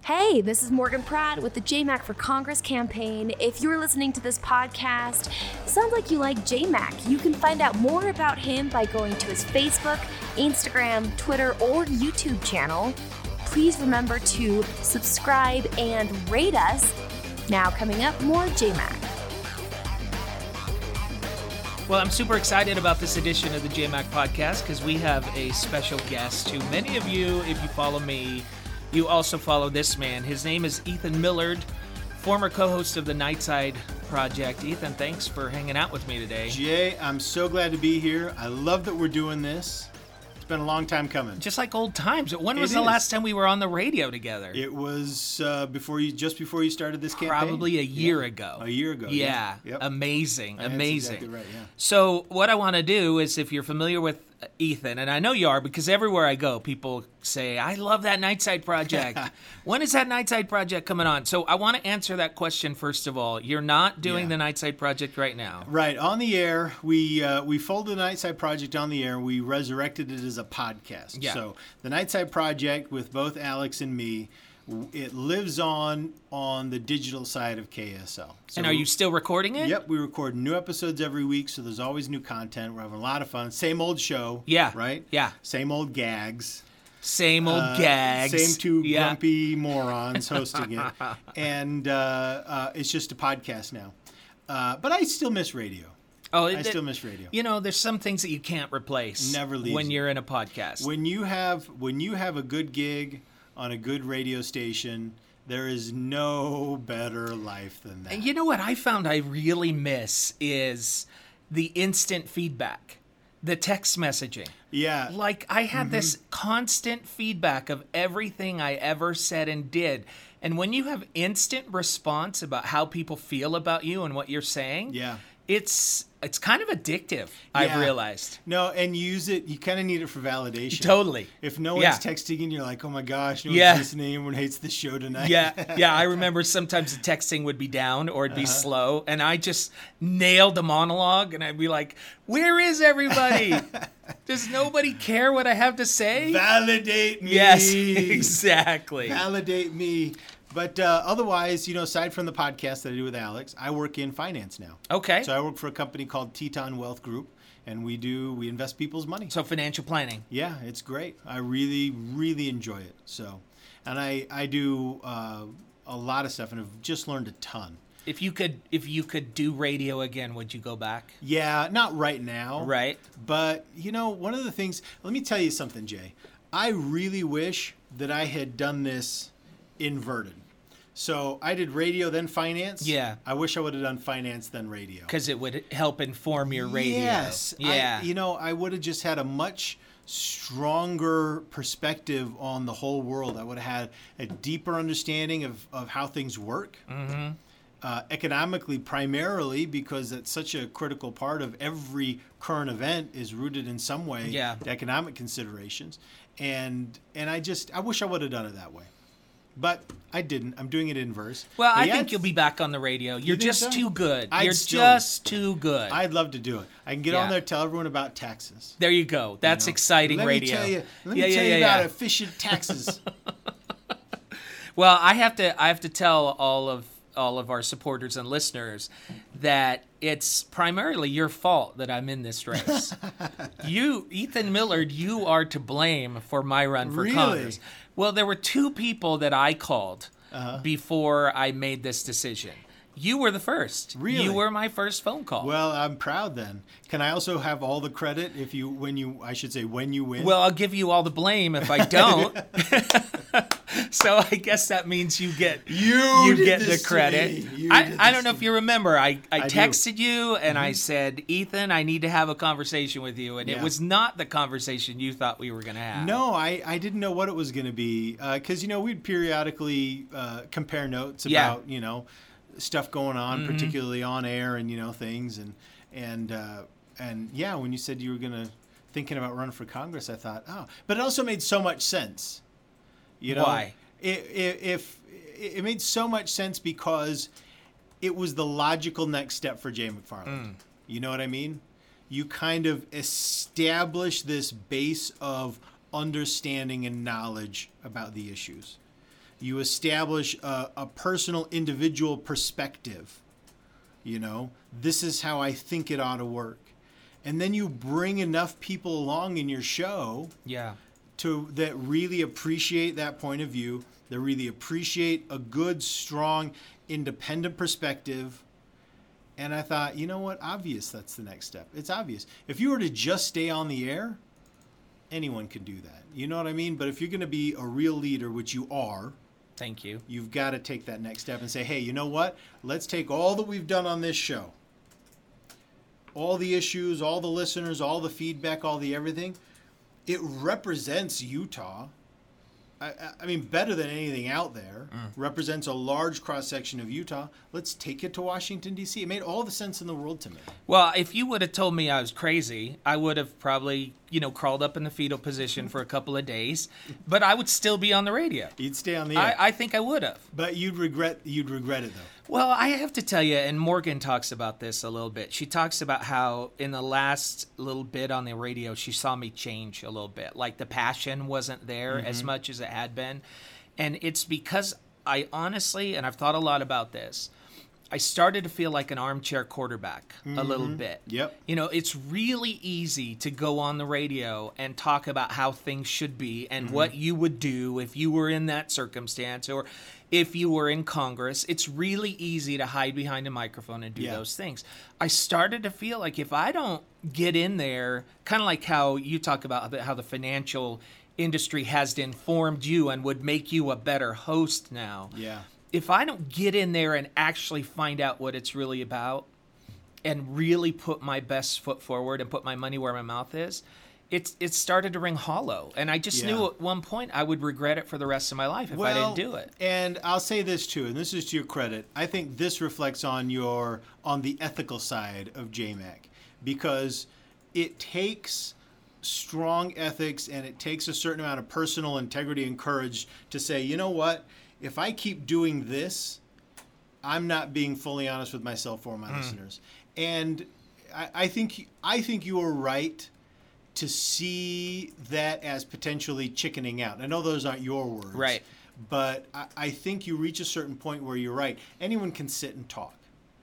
Hey, this is Morgan Pratt with the JMac for Congress campaign. If you're listening to this podcast, sounds like you like JMac. You can find out more about him by going to his Facebook, Instagram, Twitter, or YouTube channel. Please remember to subscribe and rate us. Now coming up, more JMac. Well, I'm super excited about this edition of the JMac podcast because we have a special guest who many of you, if you follow me, you also follow this man. His name is Ethan Millard, former co-host of the Nightside Project. Ethan, thanks for hanging out with me today. Jay, I'm so glad to be here. I love that we're doing this. It's been a long time coming. Just like old times. When was the last time we were on the radio together? It was before you started this campaign. Probably a year ago. A year ago. Yeah. Yep. Amazing. That's exactly right, yeah. So what I want to do is, if you're familiar with Ethan, and I know you are because everywhere I go, people say, I love that Nightside Project. When is that Nightside Project coming on? So I want to answer that question first of all. You're not doing the Nightside Project right now. Right. On the air, we folded the Nightside Project on the air. We resurrected it as a podcast. Yeah. So the Nightside Project with both Alex and me, it lives on the digital side of KSL. So and are you still recording it? Yep, we record new episodes every week, so there's always new content. We're having a lot of fun. Same old show. Yeah. Right? Yeah. Same old gags. Same old gags. Same two grumpy morons hosting it. And it's just a podcast now. But I still miss radio. I still miss radio. You know, there's some things that you can't replace. Never leaves when you. you're in a podcast. When you have a good gig on a good radio station, there is no better life than that. And you know what I found I really miss is the instant feedback, the text messaging. Yeah. Like I had this constant feedback of everything I ever said and did. And when you have instant response about how people feel about you and what you're saying, it's kind of addictive, I've realized. No, and you kind of need it for validation. Totally. If no one's texting and you're like, oh my gosh, no one's listening, everyone hates the show tonight. Yeah, I remember sometimes the texting would be down or it'd be slow, and I just nailed the monologue, and I'd be like, where is everybody? Does nobody care what I have to say? Validate me. Yes, exactly. Validate me. But otherwise, aside from the podcast that I do with Alex, I work in finance now. Okay. So I work for a company called Teton Wealth Group, and we invest people's money. So financial planning. Yeah, it's great. I really, really enjoy it. So, and I do a lot of stuff, and I've just learned a ton. If you could do radio again, would you go back? Yeah, not right now. Right. But, one of the things, let me tell you something, Jay. I really wish that I had done this inverted. So I did radio, then finance. Yeah. I wish I would have done finance, then radio. Because it would help inform your radio. Yes. Yeah. I would have just had a much stronger perspective on the whole world. I would have had a deeper understanding of how things work. Mm-hmm. Economically, primarily, because that's such a critical part of every current event is rooted in some way. Yeah. The economic considerations. And I wish I would have done it that way. But I didn't. I'm doing it inverse. Well, I think you'll be back on the radio. You're just too good. You're just too good. I'd love to do it. I can get on there and tell everyone about taxes. There you go. That's exciting radio. Let me tell you about efficient taxes. Well, I have to tell all of our supporters and listeners that it's primarily your fault that I'm in this race. You, Ethan Millard, you are to blame for my run for Congress. Well, there were two people that I called before I made this decision. You were the first. Really? You were my first phone call. Well, I'm proud then. Can I also have all the credit when you win? Well, I'll give you all the blame if I don't. So I guess that means you get the credit. I don't know if you remember. I texted you and I said, Ethan, I need to have a conversation with you. And it was not the conversation you thought we were going to have. No, I didn't know what it was going to be. Because, we'd periodically compare notes about, stuff going on, particularly on air and, things. And when you said you were thinking about running for Congress, I thought, but it also made so much sense. Why? It made so much sense because it was the logical next step for Jay McFarland. You know what I mean? You kind of establish this base of understanding and knowledge about the issues. You establish a personal, individual perspective. You know, this is how I think it ought to work. And then you bring enough people along in your show that really appreciate that point of view, that really appreciate a good, strong, independent perspective. And I thought, you know what? Obvious, that's the next step. It's obvious. If you were to just stay on the air, anyone could do that. You know what I mean? But if you're going to be a real leader, which you are, thank you, you've got to take that next step and say, hey, you know what? Let's take all that we've done on this show, all the issues, all the listeners, all the feedback, all the everything. It represents Utah. I mean, better than anything out there. Represents a large cross-section of Utah. Let's take it to Washington, D.C. It made all the sense in the world to me. Well, if you would have told me I was crazy, I would have probably, crawled up in the fetal position for a couple of days, but I would still be on the radio. You'd stay on the air. I think I would have. But you'd regret it, though. Well, I have to tell you, and Morgan talks about this a little bit. She talks about how in the last little bit on the radio, she saw me change a little bit. Like the passion wasn't there as much as it had been. And it's because I honestly, and I've thought a lot about this, I started to feel like an armchair quarterback a little bit. Yep. It's really easy to go on the radio and talk about how things should be and what you would do if you were in that circumstance or if you were in Congress. It's really easy to hide behind a microphone and do those things. I started to feel like if I don't get in there, kind of like how you talk about how the financial industry has informed you and would make you a better host now. Yeah. If I don't get in there and actually find out what it's really about and really put my best foot forward and put my money where my mouth is, it started to ring hollow. And I just knew at one point I would regret it for the rest of my life if I didn't do it. And I'll say this too, and this is to your credit. I think this reflects on the ethical side of JMAC, because it takes strong ethics and it takes a certain amount of personal integrity and courage to say, you know what? If I keep doing this, I'm not being fully honest with myself or my listeners. And I think you are right to see that as potentially chickening out. I know those aren't your words. Right. But I think you reach a certain point where you're right. Anyone can sit and talk.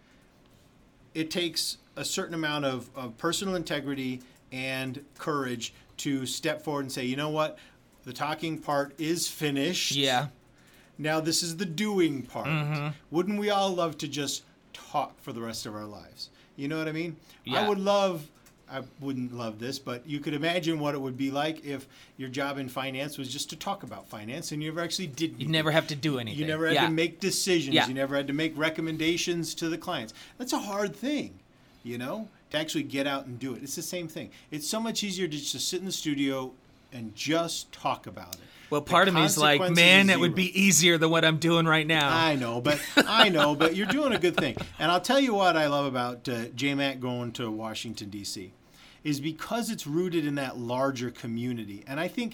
It takes a certain amount of personal integrity and courage to step forward and say, you know what? The talking part is finished. Yeah. Now this is the doing part. Wouldn't we all love to just talk for the rest of our lives? You know what I mean? Yeah. I wouldn't love this, but you could imagine what it would be like if your job in finance was just to talk about finance and you never actually did anything. You never have to do anything. You never had to make decisions. Yeah. You never had to make recommendations to the clients. That's a hard thing, to actually get out and do it. It's the same thing. It's so much easier to just sit in the studio and just talk about it. Well, part of me is like, man, that would be easier than what I'm doing right now. I know, but you're doing a good thing. And I'll tell you what I love about JMAC going to Washington, D.C. is because it's rooted in that larger community. And I think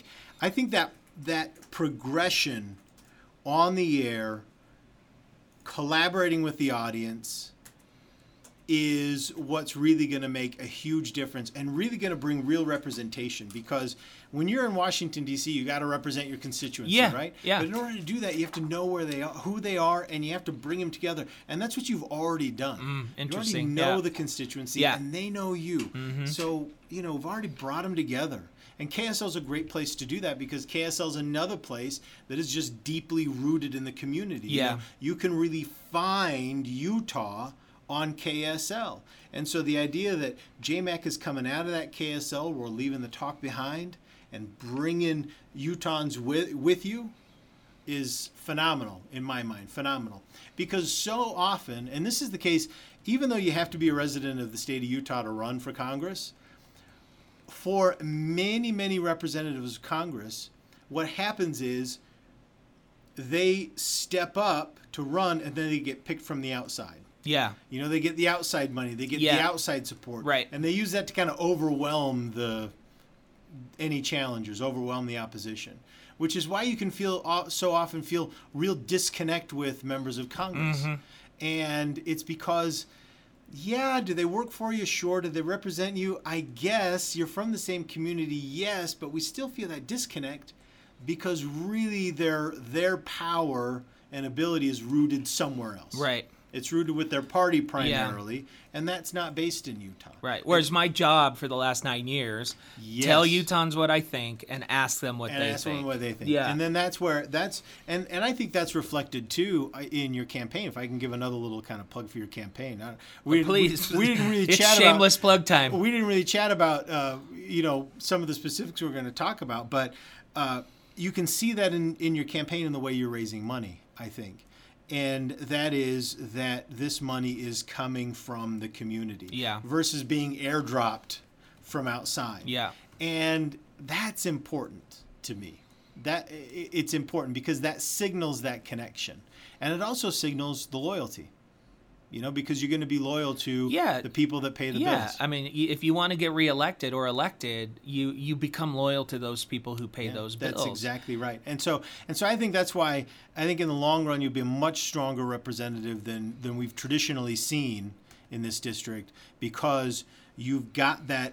that progression on the air, collaborating with the audience, is what's really going to make a huge difference and really going to bring real representation. Because when you're in Washington, D.C., you got to represent your constituency, right? Yeah. But in order to do that, you have to know where they are, who they are, and you have to bring them together. And that's what you've already done. Interesting. You already know the constituency, and they know you. So, we've already brought them together. And KSL is a great place to do that because KSL is another place that is just deeply rooted in the community. Yeah. You can really find Utah on KSL. And so the idea that JMAC is coming out of that KSL, we're leaving the talk behind and bringing Utahns with you is phenomenal in my mind, phenomenal. Because so often, and this is the case, even though you have to be a resident of the state of Utah to run for Congress, for many, many representatives of Congress, what happens is they step up to run and then they get picked from the outside. Yeah. They get the outside money. They get the outside support. Right. And they use that to kind of overwhelm any challengers, overwhelm the opposition, which is why you can so often feel real disconnect with members of Congress. And it's because, do they work for you? Sure. Do they represent you? I guess. You're from the same community, yes, but we still feel that disconnect. because really their power and ability is rooted somewhere else. Right. It's rooted with their party primarily, and that's not based in Utah. Right. Whereas my job for the last 9 years, tell Utahns what I think and ask them what they think. Ask them what they think. Yeah. And then and I think that's reflected too in your campaign. If I can give another little kind of plug for your campaign. Please. We didn't really it's chat shameless plug time. We didn't really chat about some of the specifics we're going to talk about, but you can see that in your campaign in the way you're raising money, I think. And that is that this money is coming from the community versus being airdropped from outside. Yeah. And that's important to me. That it's important because that signals that connection. And it also signals the loyalty. Because you're going to be loyal to the people that pay the bills. Yeah, I mean, if you want to get reelected or elected, you become loyal to those people who pay those bills. That's exactly right. And so I think that's why I think in the long run you'll be a much stronger representative than we've traditionally seen in this district, because you've got that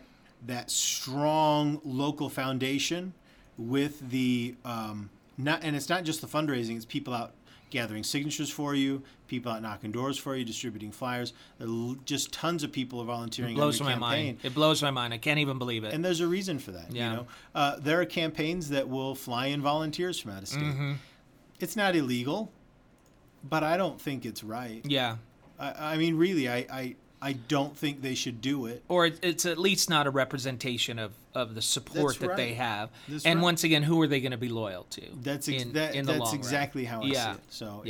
strong local foundation with the and it's not just the fundraising; it's people out gathering signatures for you, people out knocking doors for you, distributing flyers. There are just tons of people are volunteering on your campaign. It blows my mind. I can't even believe it. And there's a reason for that. Yeah. There are campaigns that will fly in volunteers from out of state. Mm-hmm. It's not illegal, but I don't think it's right. Yeah. I mean, really, I don't think they should do it. Or it's at least not a representation of the support that they have. That's and right. once again, who are they going to be loyal to? That's that's exactly how I see it. So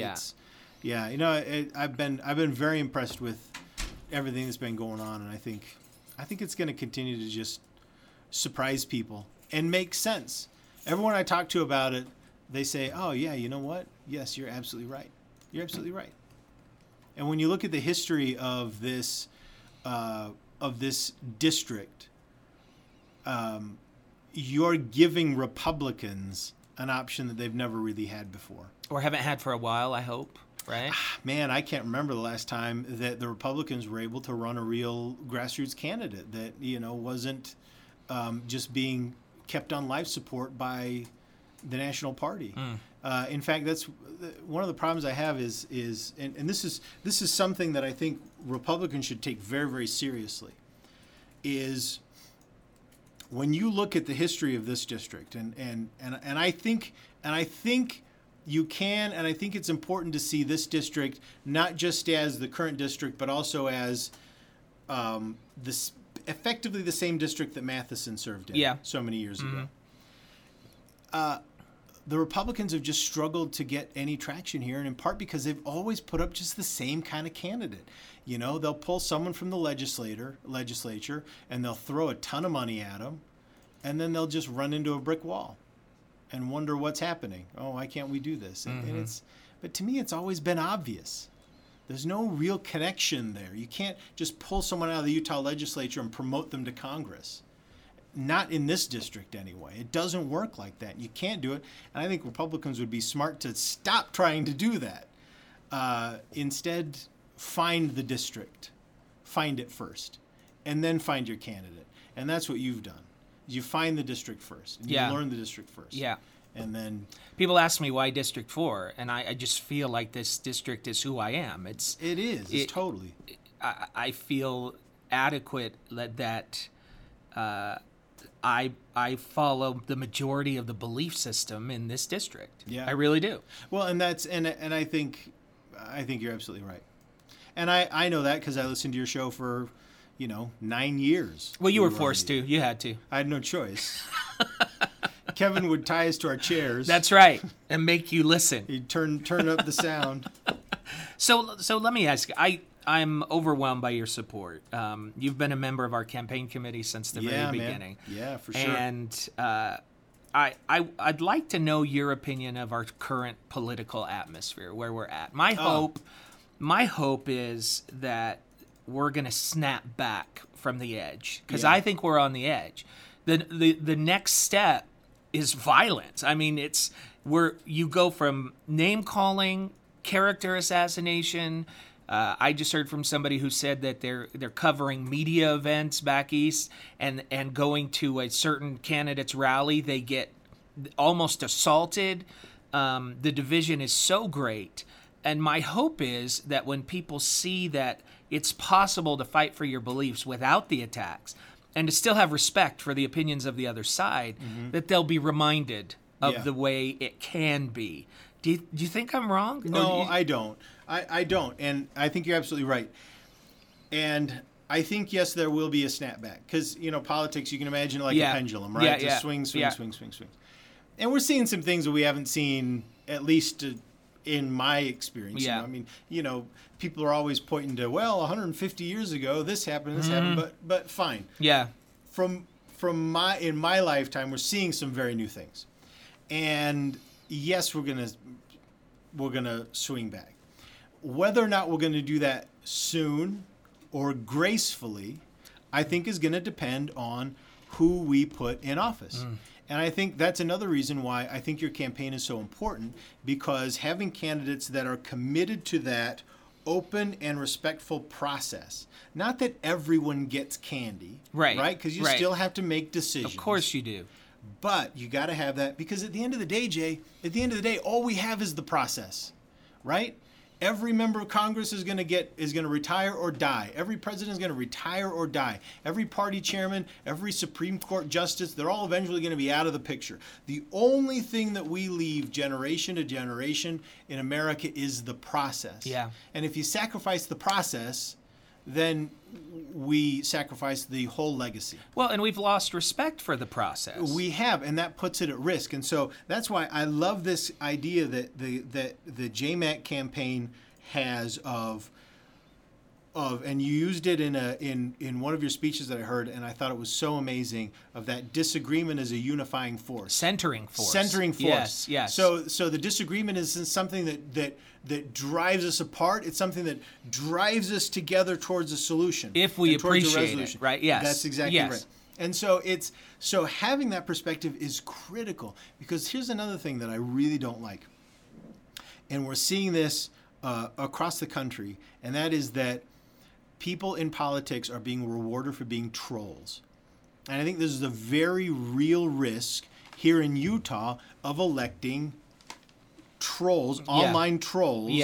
I've been very impressed with everything that's been going on, and I think it's going to continue to just surprise people and make sense. Everyone I talk to about it, they say, "Oh yeah, you know what? Yes, you're absolutely right. You're absolutely right." And when you look at the history of this district, you're giving Republicans an option that they've never really had before, or haven't had for a while, I hope. Right? Man, I can't remember the last time that the Republicans were able to run a real grassroots candidate that wasn't just being kept on life support by the national party. In fact, that's one of the problems I have is and this is something that I think Republicans should take very, very seriously, is when you look at the history of this district, and I think you can, and I think it's important to see this district not just as the current district, but also as this effectively the same district that Matheson served in so many years ago. The Republicans have just struggled to get any traction here, and in part because they've always put up just the same kind of candidate. They'll pull someone from the legislature, and they'll throw a ton of money at them, and then they'll just run into a brick wall and wonder what's happening. Oh, why can't we do this? But to me, it's always been obvious. There's no real connection there. You can't just pull someone out of the Utah legislature and promote them to Congress. Not in this district anyway. It doesn't work like that. You can't do it. And I think Republicans would be smart to stop trying to do that. Instead, find the district. Find it first. And then find your candidate. And that's what you've done. You find the district first. And you learn the district first. Yeah. And then people ask me why District 4, and I just feel like this district is who I am. It's totally. I feel adequate that I follow the majority of the belief system in this district. Yeah, I really do. Well, and I think you're absolutely right. And I know that because I listened to your show for 9 years. Well, you were forced to. You had to. I had no choice. Kevin would tie us to our chairs. That's right, and make you listen. He'd turn up the sound. So let me ask you. I'm overwhelmed by your support. You've been a member of our campaign committee since the very beginning. Man. Yeah, for sure. And I'd like to know your opinion of our current political atmosphere, where we're at. My hope is that we're going to snap back from the edge, because I think we're on the edge. The next step is violence. I mean, it's where you go from name calling, character assassination. I just heard from somebody who said that they're covering media events back east, and going to a certain candidate's rally, they get almost assaulted. The division is so great. And my hope is that when people see that it's possible to fight for your beliefs without the attacks and to still have respect for the opinions of the other side, that they'll be reminded of the way it can be. Do you think I'm wrong? No, I don't. I don't. And I think you're absolutely right. And I think, yes, there will be a snapback. Because, politics, you can imagine like a pendulum, right? Just swing. And we're seeing some things that we haven't seen, at least in my experience. Yeah. I mean, people are always pointing to, 150 years ago, this happened, but fine. Yeah. In my lifetime, we're seeing some very new things. And yes, we're gonna swing back. Whether or not we're gonna do that soon or gracefully, I think is gonna depend on who we put in office. And I think that's another reason why I think your campaign is so important, because having candidates that are committed to that open and respectful process. Not that everyone gets candy, right? Because you still have to make decisions. Of course you do. But you got to have that, because at the end of the day, Jay, all we have is the process, right? Every member of Congress is going to retire or die. Every president is going to retire or die. Every party chairman, every Supreme Court justice, they're all eventually going to be out of the picture. The only thing that we leave generation to generation in America is the process. Yeah. And if you sacrifice the process, then we sacrifice the whole legacy. Well, and we've lost respect for the process. We have, and that puts it at risk. And so that's why I love this idea that the JMAC campaign has of and you used it in one of your speeches that I heard, and I thought it was so amazing, of that disagreement as a unifying force. Centering force. Yes. So the disagreement isn't something that drives us apart. It's something that drives us together towards a solution. If we appreciate it, right? Yes. That's exactly right. And so having that perspective is critical, because here's another thing that I really don't like. And we're seeing this across the country, and that is that people in politics are being rewarded for being trolls. And I think this is a very real risk here in Utah of electing trolls, online trolls,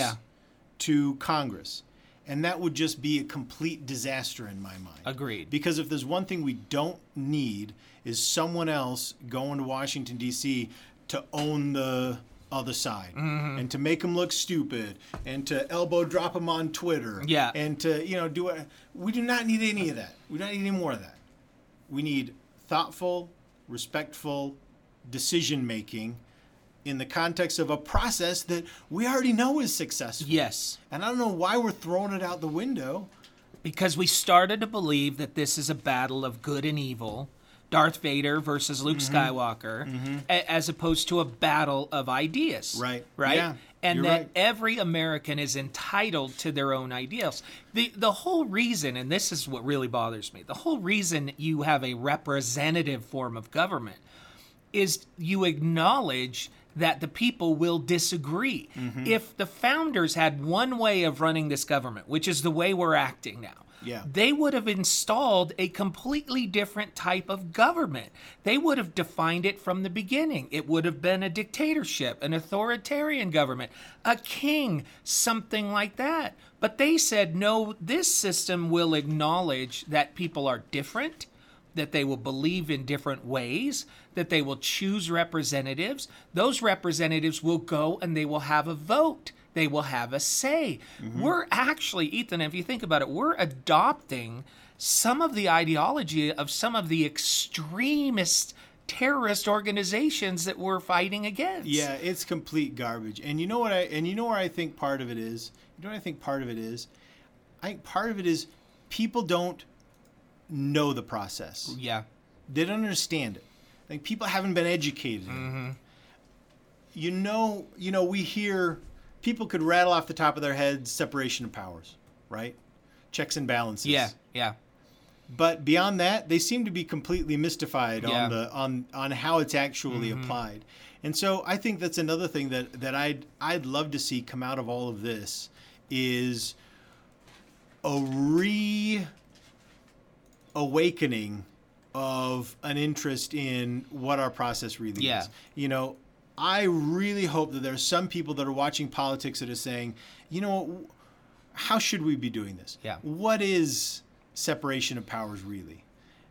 to Congress. And that would just be a complete disaster in my mind. Agreed. Because if there's one thing we don't need, is someone else going to Washington, D.C. to own the other side, and to make them look stupid, and to elbow drop them on Twitter, and to do it. We do not need any of that. We don't need any more of that. We need thoughtful, respectful decision making in the context of a process that we already know is successful. Yes. And I don't know why we're throwing it out the window. Because we started to believe that this is a battle of good and evil, Darth Vader versus Luke Skywalker, as opposed to a battle of ideas. Right. Yeah, and that every American is entitled to their own ideals. The whole reason, and this is what really bothers me, the whole reason you have a representative form of government is you acknowledge that the people will disagree. If the founders had one way of running this government, which is the way we're acting now, they would have installed a completely different type of government. They would have defined it from the beginning. It would have been a dictatorship, an authoritarian government, a king, something like that. But they said, no, this system will acknowledge that people are different, that they will believe in different ways, that they will choose representatives. Those representatives will go and they will have a vote. They will have a say. We're actually, Ethan, if you think about it, we're adopting some of the ideology of some of the extremist terrorist organizations that we're fighting against. Yeah, it's complete garbage. And you know what where I think part of it is? You know what I think part of it is? I think part of it is people don't know the process. Yeah. They don't understand it. Like, people haven't been educated in it. We hear people could rattle off the top of their heads separation of powers, right? Checks and balances. Yeah. But beyond that, they seem to be completely mystified on how it's actually applied. And so I think that's another thing that I'd love to see come out of all of this is a reawakening of an interest in what our process really Yeah. is. You know, I really hope that there's some people that are watching politics that are saying, you know, how should we be doing this? Yeah. What is separation of powers really?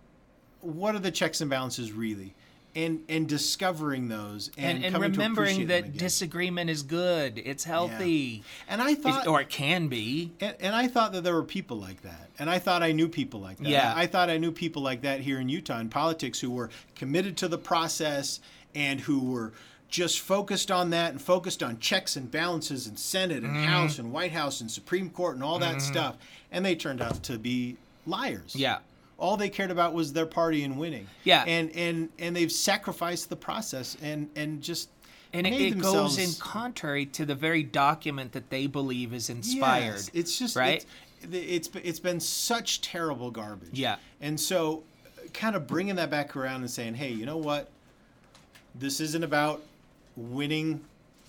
What are the checks and balances really? And discovering those and coming to remembering appreciate them that again. disagreement is good. It's healthy. And I thought, or it can be. and I thought that there were people like that. And I thought I knew people like that. Yeah. I thought I knew people like that here in Utah in politics who were committed to the process and who were just focused on that and focused on checks and balances and Senate and House and White House and Supreme Court and all that stuff. And they turned out to be liars. Yeah. All they cared about was their party and winning. Yeah. And they've sacrificed the process and just And made it goes in themselves- contrary to the very document that they believe is inspired. Yes, it's just right. It's been such terrible garbage. Yeah. And so, kind of bringing that back around and saying, hey, you know what? This isn't about winning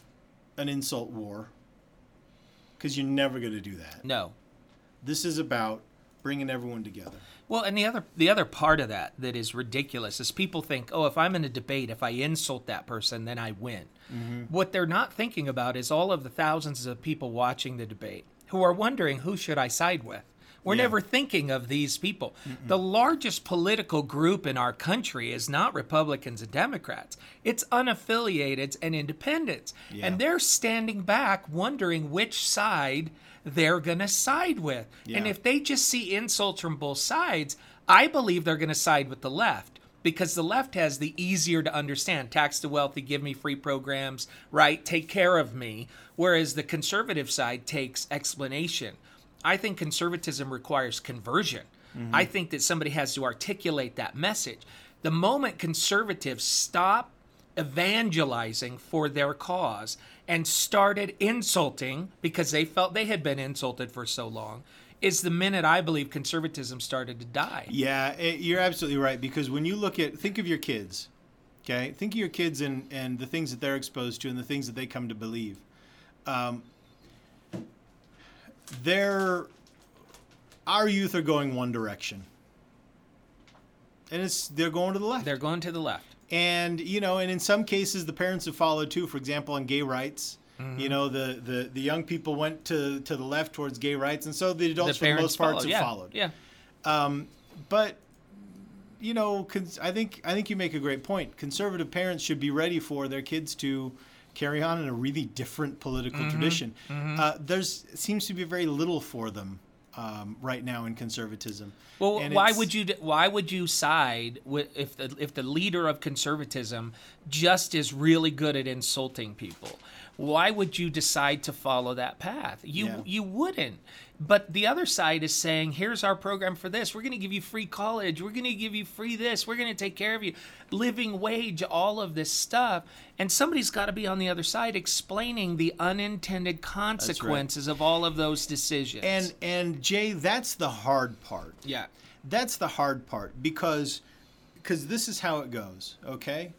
an insult war, because you're never going to do that. No. This is about bringing everyone together. Well, and the other part of that is ridiculous is people think, oh, if I'm in a debate, if I insult that person, then I win. What they're not thinking about is all of the thousands of people watching the debate who are wondering, who should I side with? We're Yeah. never thinking of these people. The largest political group in our country is not Republicans and Democrats. It's unaffiliated and independents. Yeah. And they're standing back wondering which side they're going to side with. And Yeah. if they just see insults from both sides, I believe they're going to side with the left because the left has the easier to understand tax to wealthy, give me free programs, right? Take care of me. Whereas the conservative side takes explanation. I think conservatism requires conversion. I think that somebody has to articulate that message. The moment conservatives stop evangelizing for their cause and started insulting because they felt they had been insulted for so long is the minute I believe conservatism started to die. Yeah, you're absolutely right. Because when you think of your kids, okay? Think of your kids and the things that they're exposed to and the things that they come to believe. Our youth are going one direction. And they're going to the left. They're going to the left. And, you know, and in some cases, the parents have followed too. For example, on gay rights, you know, the young people went to the left towards gay rights. And so the adults, for the most part, have followed. Yeah. But, you know, I think you make a great point. Conservative parents should be ready for their kids to carry on in a really different political tradition. It seems to be very little for them right now in conservatism. Well, And why would you side with if the leader of conservatism just is really good at insulting people? Why would you decide to follow that path? You wouldn't. But the other side is saying, here's our program for this. We're going to give you free college. We're going to give you free this. We're going to take care of you. Living wage, all of this stuff. And somebody's got to be on the other side explaining the unintended consequences of all of those decisions. And Jay, that's the hard part. Yeah. That's the hard part because this is how it goes, okay?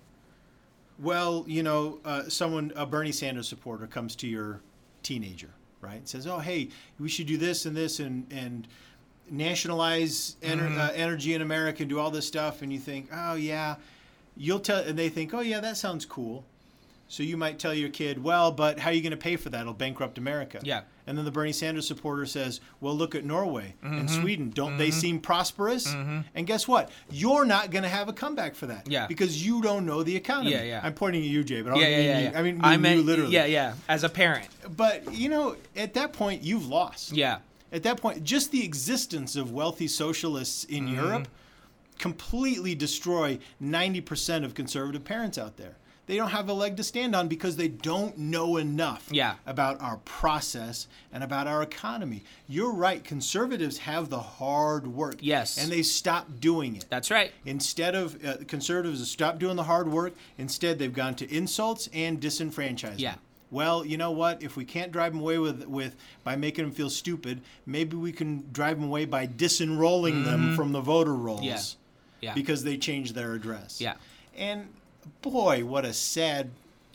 Well, you know, a Bernie Sanders supporter comes to your teenager, right? Says, oh, hey, we should do this and this and nationalize energy in America and do all this stuff. And you think, oh, yeah. And they think, oh, yeah, that sounds cool. So you might tell your kid, well, but how are you going to pay for that? It'll bankrupt America. Yeah. And then the Bernie Sanders supporter says, well, look at Norway and Sweden. Don't they seem prosperous? And guess what? You're not going to have a comeback for that. Yeah. Because you don't know the economy. Yeah, yeah. I'm pointing at you, Jay, but I mean you literally. Yeah, as a parent. But, you know, at that point, you've lost. Yeah. At that point, just the existence of wealthy socialists in Europe completely destroy 90% of conservative parents out there. They don't have a leg to stand on because they don't know enough about our process and about our economy. You're right. Conservatives have the hard work. Yes. And they stopped doing it. That's right. Instead of conservatives have stopped doing the hard work, instead they've gone to insults and disenfranchisement. Yeah. Well, you know what? If we can't drive them away with by making them feel stupid, maybe we can drive them away by disenrolling them from the voter rolls. Yeah. Yeah. Because they changed their address. Yeah. And boy, what a sad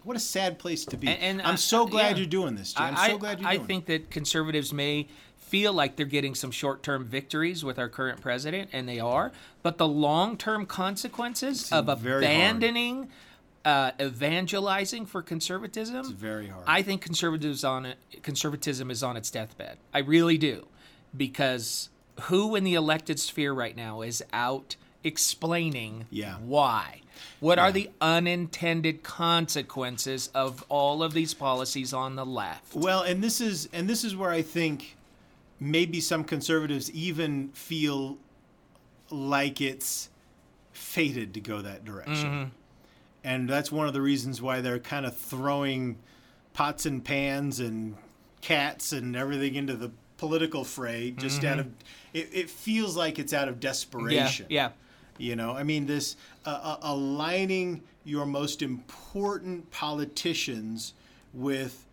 what a sad place to be. And I'm so glad you're doing this, Jay. I'm so glad you're doing it. I think that conservatives may feel like they're getting some short-term victories with our current president, and they are, but the long-term consequences of abandoning evangelizing for conservatism, it's very hard. I think conservatism is on its deathbed. I really do, because who in the elected sphere right now is out explaining why? What are the unintended consequences of all of these policies on the left? Well, and this is where I think maybe some conservatives even feel like it's fated to go that direction. Mm-hmm. And that's one of the reasons why they're kind of throwing pots and pans and cats and everything into the political fray just out of it feels like it's out of desperation. Yeah. You know, I mean, this aligning your most important politicians with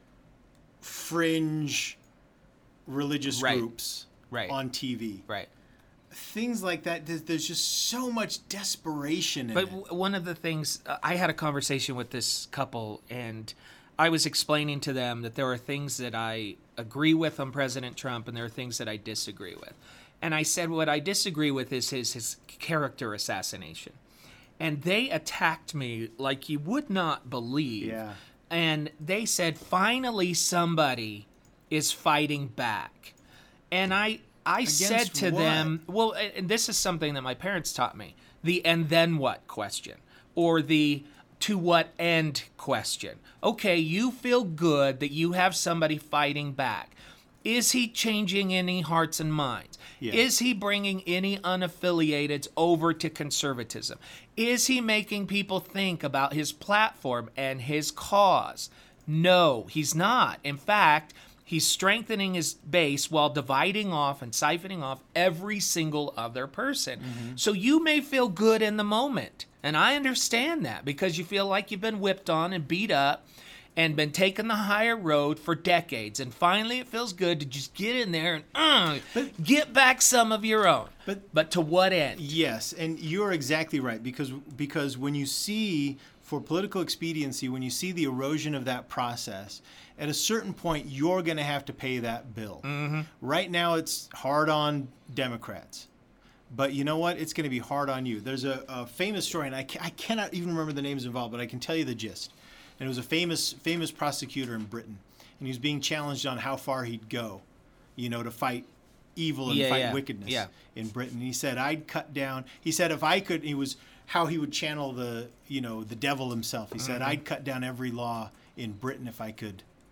fringe religious groups on TV. Right. Things like that, there's just so much desperation in it. But one of the things, I had a conversation with this couple, and I was explaining to them that there are things that I agree with on President Trump, and there are things that I disagree with. And I said what I disagree with is his character assassination. And they attacked me like you would not believe. Yeah. And they said, finally somebody is fighting back. And I said to them, well, and this is something that my parents taught me, the and then what question, or the to what end question. Okay, you feel good that you have somebody fighting back. Is he changing any hearts and minds? Yeah. Is he bringing any unaffiliateds over to conservatism? Is he making people think about his platform and his cause? No, he's not. In fact, he's strengthening his base while dividing off and siphoning off every single other person. Mm-hmm. So you may feel good in the moment. And I understand that, because you feel like you've been whipped on and beat up and been taking the higher road for decades. And finally it feels good to just get in there and get back some of your own. But to what end? Yes, and you're exactly right. Because when you see, for political expediency, when you see the erosion of that process, at a certain point, you're going to have to pay that bill. Mm-hmm. Right now, it's hard on Democrats. But you know what? It's going to be hard on you. There's a famous story, and I cannot even remember the names involved, but I can tell you the gist. And it was a famous prosecutor in Britain. And he was being challenged on how far he'd go, to fight evil and fight wickedness in Britain. And he said, I'd cut down. He said, if I could, how he would channel the devil himself. He said, I'd cut down every law in Britain if I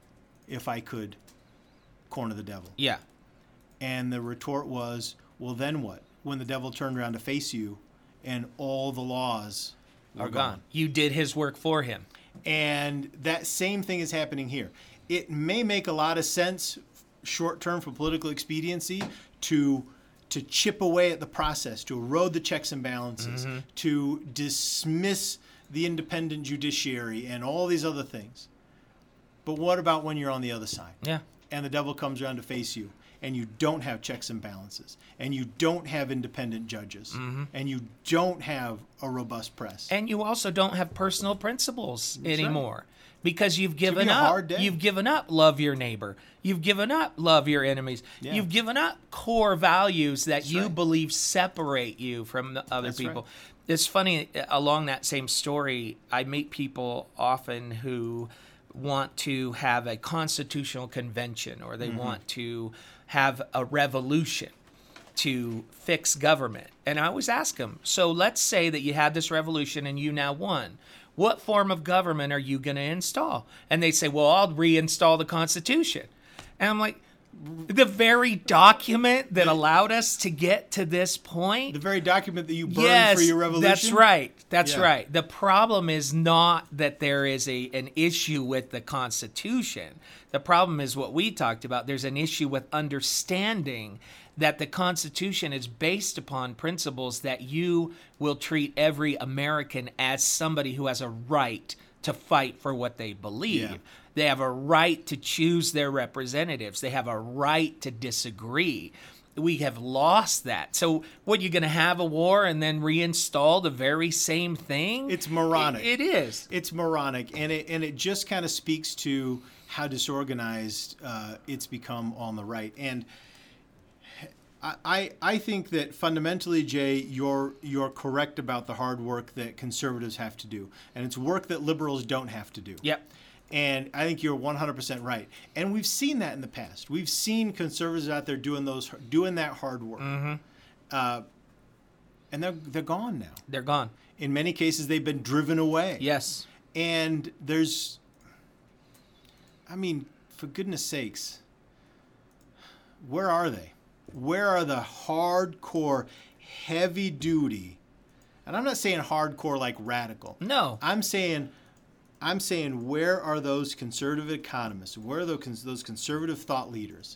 could corner the devil. Yeah. And the retort was, well, then what? When the devil turned around to face you and all the laws are gone. You did his work for him. And that same thing is happening here. It may make a lot of sense short-term for political expediency to chip away at the process, to erode the checks and balances, to dismiss the independent judiciary and all these other things. But what about when you're on the other side? Yeah. And the devil comes around to face you, and you don't have checks and balances, and you don't have independent judges, and you don't have a robust press. And you also don't have personal principles anymore. Right. Because you've given up. You've given up love your neighbor. You've given up love your enemies. Yeah. You've given up core values that you believe separate you from the other people. Right. It's funny, along that same story, I meet people often who want to have a constitutional convention, or they want to have a revolution to fix government. And I always ask them, so let's say that you had this revolution and you now won. What form of government are you going to install? And they say, well, I'll reinstall the Constitution. And I'm like, the very document that allowed us to get to this point? The very document that you burned for your revolution? That's right. That's right. The problem is not that there is an issue with the Constitution. The problem is what we talked about. There's an issue with understanding that the Constitution is based upon principles that you will treat every American as somebody who has a right to fight for what they believe. Yeah. They have a right to choose their representatives. They have a right to disagree. We have lost that. So what, you're going to have a war and then reinstall the very same thing? It's moronic. It is. It's moronic. And it just kind of speaks to how disorganized it's become on the right. And I think that fundamentally, Jay, you're correct about the hard work that conservatives have to do. And it's work that liberals don't have to do. Yep. And I think you're 100% right. And we've seen that in the past. We've seen conservatives out there doing that hard work. Mm-hmm. And they're gone now. They're gone. In many cases, they've been driven away. Yes. And for goodness sakes, where are they? Where are the hardcore, heavy duty? And I'm not saying hardcore like radical. No. I'm saying, where are those conservative economists? Where are those conservative thought leaders?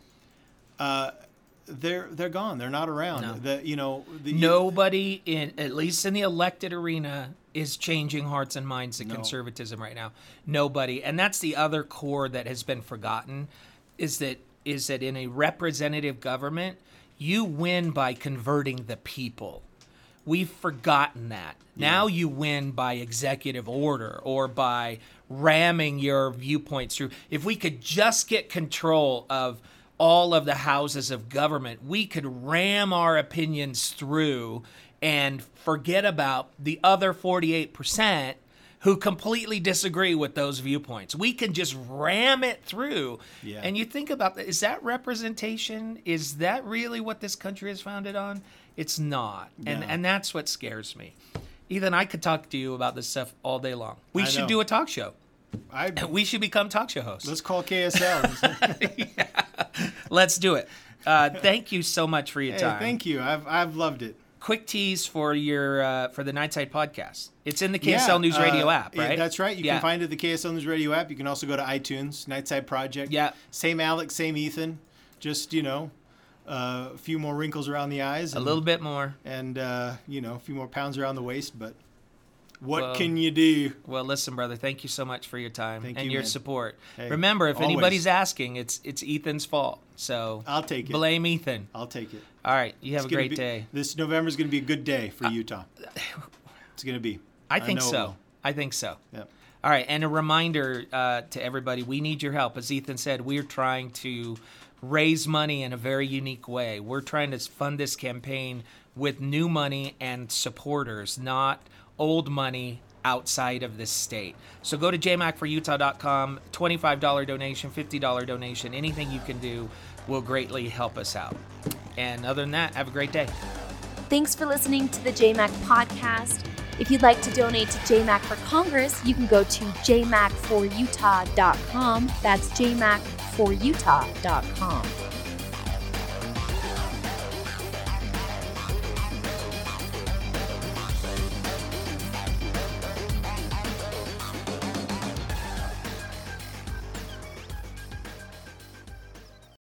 They're gone. They're not around. No. Nobody, at least in the elected arena, is changing hearts and minds to conservatism right now. Nobody. And that's the other core that has been forgotten, is that in a representative government, you win by converting the people. We've forgotten that. Yeah. Now you win by executive order or by ramming your viewpoints through. If we could just get control of all of the houses of government, we could ram our opinions through and forget about the other 48% who completely disagree with those viewpoints. We can just ram it through. Yeah. And you think about that. Is that representation? Is that really what this country is founded on? It's not. No. And that's what scares me. Ethan, I could talk to you about this stuff all day long. We should do a talk show. We should become talk show hosts. Let's call KSL. Yeah. Let's do it. Thank you so much for your time. Thank you. I've loved it. Quick tease for your for the Nightside podcast. It's in the KSL News Radio app, right? That's right. You can find it at the KSL News Radio app. You can also go to iTunes, Nightside Project. Yeah. Same Alex, same Ethan. Just, a few more wrinkles around the eyes. A little bit more. And, a few more pounds around the waist. But what can you do? Well, listen, brother, thank you so much for your time and your support. Hey, remember, if anybody's asking, it's Ethan's fault. So I'll take it. Blame Ethan. I'll take it. All right. You have a great day. This November is going to be a good day for Utah. It's going to be. I think so. Yep. All right. And a reminder to everybody, we need your help. As Ethan said, we're trying to raise money in a very unique way. We're trying to fund this campaign with new money and supporters, not old money outside of this state. So go to jmacforutah.com, $25 donation, $50 donation, anything you can do will greatly help us out. And other than that, have a great day. Thanks for listening to the JMac podcast. If you'd like to donate to JMac for Congress, you can go to jmacforutah.com. That's jmacforutah.com.